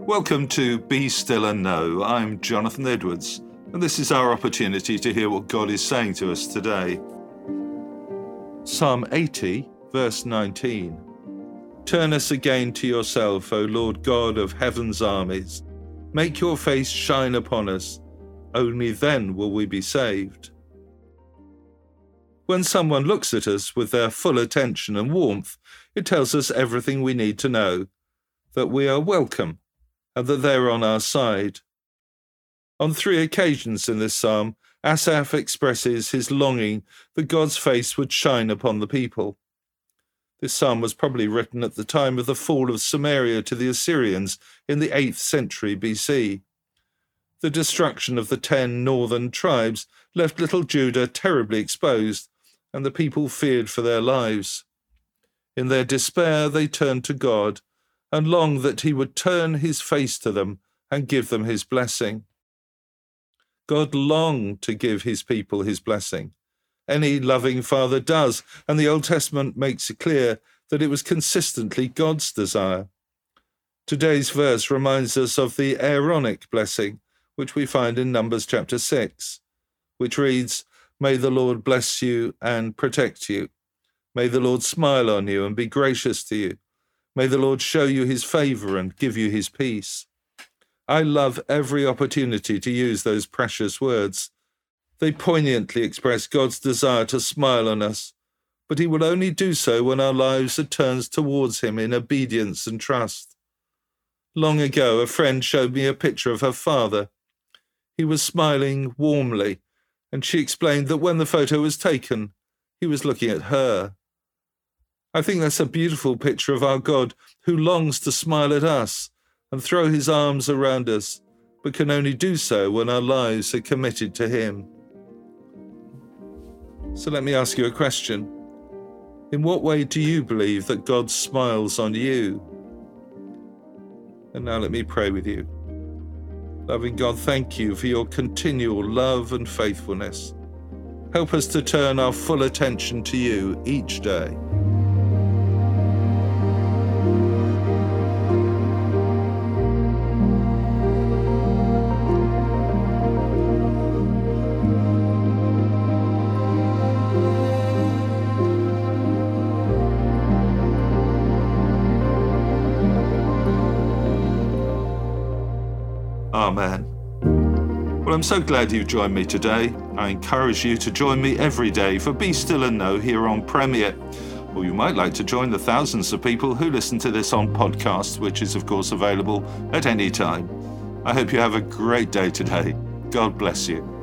Welcome to Be Still and Know. I'm Jonathan Edwards, and this is our opportunity to hear what God is saying to us today. Psalm 80, verse 19. Turn us again to yourself, O Lord God of heaven's armies. Make your face shine upon us. Only then will we be saved. When someone looks at us with their full attention and warmth, it tells us everything we need to know, that we are welcome, and that they're on our side. On 3 occasions in this psalm, Asaph expresses his longing that God's face would shine upon the people. This psalm was probably written at the time of the fall of Samaria to the Assyrians in the 8th century BC. The destruction of the 10 northern tribes left little Judah terribly exposed, and the people feared for their lives. In their despair, they turned to God and longed that he would turn his face to them and give them his blessing. God longed to give his people his blessing. Any loving father does, and the Old Testament makes it clear that it was consistently God's desire. Today's verse reminds us of the Aaronic blessing, which we find in Numbers chapter 6, which reads, "May the Lord bless you and protect you. May the Lord smile on you and be gracious to you. May the Lord show you his favor and give you his peace." I love every opportunity to use those precious words. They poignantly express God's desire to smile on us, but he will only do so when our lives are turned towards him in obedience and trust. Long ago, a friend showed me a picture of her father. He was smiling warmly, and she explained that when the photo was taken, he was looking at her. I think that's a beautiful picture of our God, who longs to smile at us and throw his arms around us, but can only do so when our lives are committed to him. So let me ask you a question. In what way do you believe that God smiles on you? And now let me pray with you. Loving God, thank you for your continual love and faithfulness. Help us to turn our full attention to you each day. Amen. Well, I'm so glad you've joined me today. I encourage you to join me every day for Be Still and Know here on Premier. Or you might like to join the thousands of people who listen to this on podcast, which is of course available at any time. I hope you have a great day today. God bless you.